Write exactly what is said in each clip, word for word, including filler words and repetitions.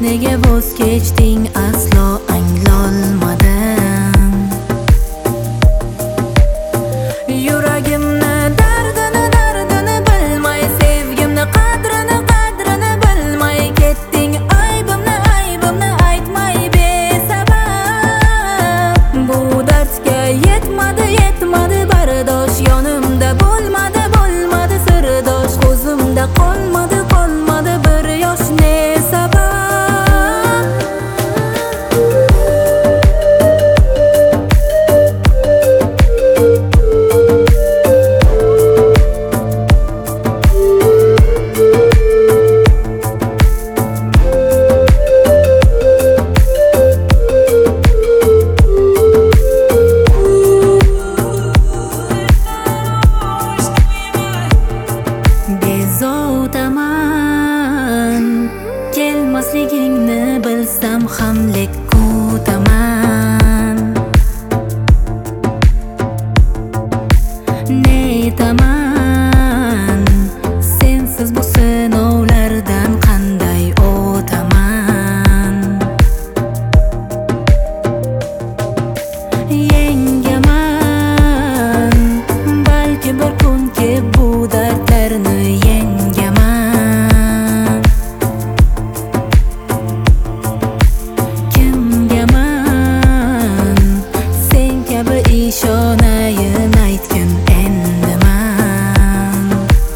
nega voz kechding aslo anglolmadim. Yuragimni dardini dardini bilmay, sevgimni qadrini qadrini bilmay ketding. Aybimni aybimni aytmay besabab. Bu dardga yetmadi yetmadi bardosh, yonimda bo'lmadi bo'lmadi sirdosh, ko'zimda qolmadi qolmadi bir yosh. Ne sabab? Bezotaman, kelmasligingni bilsam ham lek kutaman. Netaman, sensiz bu sinovlardan qanday o'taman. Yengaman, balki bir kun ki bu dardlarni yengaman. Kimgaman sen kabi ishonayin aytgin endiman.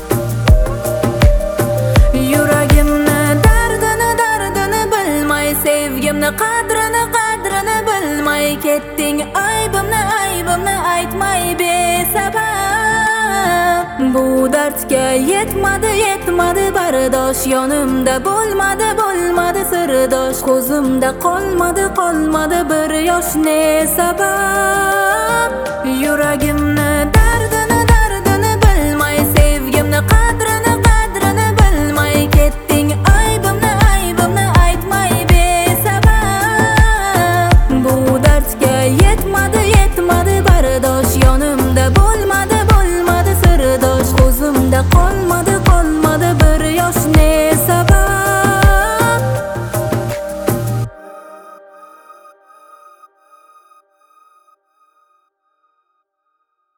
Yuragimni dardini dardini bilmay, sevgimni qadrini qadrini bilmay ketding. Aybimni aybimni aytmay besabab. Bu dardga yetmadi yetmadi bardosh, yonimda bo'lmadi bo'lmadi sirdosh, ko'zimda qolmadi qolmadi bir yosh. Ne sabab?